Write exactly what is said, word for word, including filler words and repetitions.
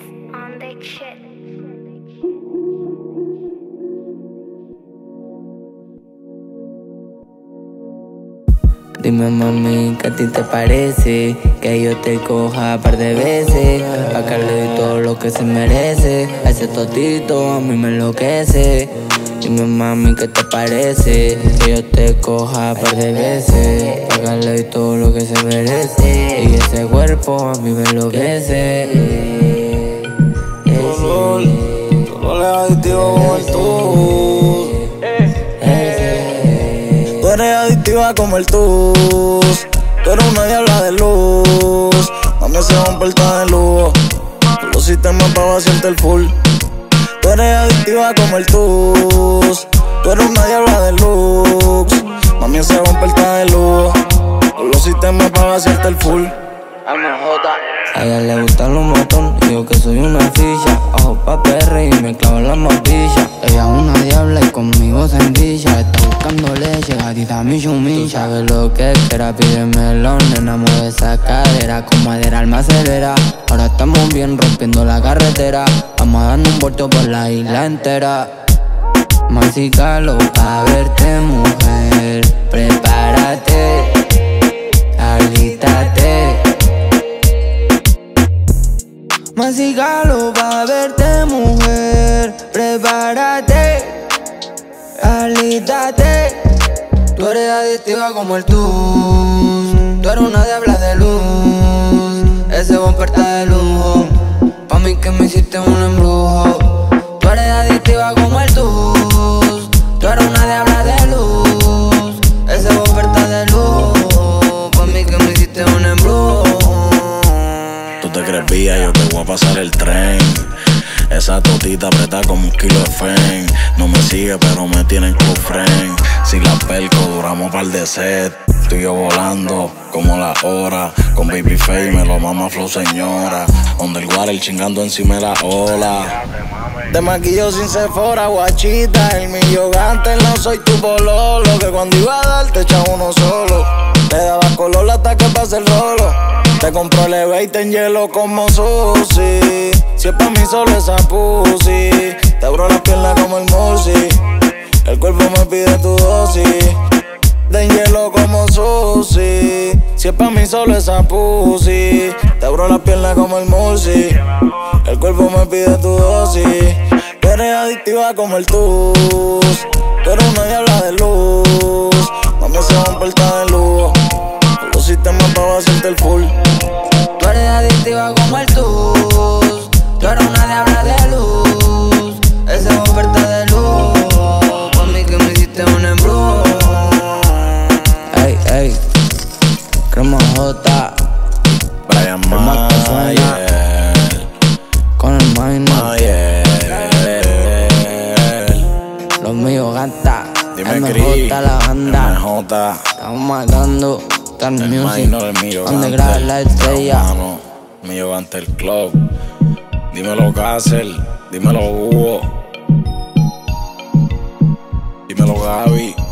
on that shit. Dime mami, ¿qué a ti te parece? Que yo te coja un par de veces, pa' que le doy todo lo que se merece. A ese totito a mí me enloquece. Dime mami, ¿qué te parece? Que yo te coja un par de veces, pa' que le doy todo lo que se merece. Y ese cuerpo a mí me enloquece. Dolor, dolor es adictivo como el tú. Tú eres adictiva como el tus. Tú eres una diabla de luz. Mami, se va un puerta de lujo. Todos los sistemas pa' vaciarte el full. Tú eres adictiva como el tus. Tú eres una diabla de luz. Mami, se va un puerta de lujo. Todos los sistemas pa' vaciarte el full. A ella le gustan los motón y yo que soy una ficha. Ojo pa' perre y me clavo en la mordilla. Ella es una diabla y conmigo se endicha. Está buscando leche, gatita mi chumicha. Sabes lo que quiera, pídemelo, nena, mueve esa cadera. Con madera alma acelera. Ahora estamos bien rompiendo la carretera. Vamos a darnos un vuelto por la isla entera. Masícalo pa' verte, mujer. Prepárate, alístate. Masícalo pa' verte, mujer. Prepárate, alístate. Tú eres adictiva como el tus. Tú eres una diabla de luz. Ese bumper está de lujo. Pa' mí que me hiciste un embrujo. Tú eres adictiva como el tus. Tú eres una diabla de luz. Ese bumper está de lujo. Pa' mí que me hiciste un embrujo. Tú te crees vía, yo te voy a pasar el tren. Esa totita apretada como un kilo de fen. No me sigue pero me tiene en club friend. Si la pelco duramos par de set. Tú y yo volando como la hora. Con baby face me lo mama flow señora. Underwater chingando encima de la ola. Te maquillo sin Sephora, guachita. El millogante no soy tu pololo. Que cuando iba a dar te echaba uno solo. Te daba color hasta que pase el rolo. Te compro el Elevate en hielo como Susi. Si es pa' mí solo esa pussy. Te abro la pierna como el Morsi. El cuerpo me pide tu dosis. De hielo como Susi. Si es pa' mí solo esa pussy. Te abro la pierna como el Morsi. El cuerpo me pide tu dosis. Tú eres adictiva como el tus. Tú eres una diabla de luz. Mami, se va un puerta de lujo. Todos los sistemas pa' vaciarte el full. Tú eres adictiva como el tus. Tú eres una diabla de luz. Ese bumper está de lujo. Pa' mí que me hiciste un embrujo. Ey, ey, Crema J, Brian Mayer, con el minor, Mayer. los míos gata. Dime M Cris, J la banda. M J, Estamos matando Tan el Music. minor, el mío Donde gante, graba la estrella. hermano, mío gante el club. Dímelo Gassel, dímelo Hugo, dímelo Gaby.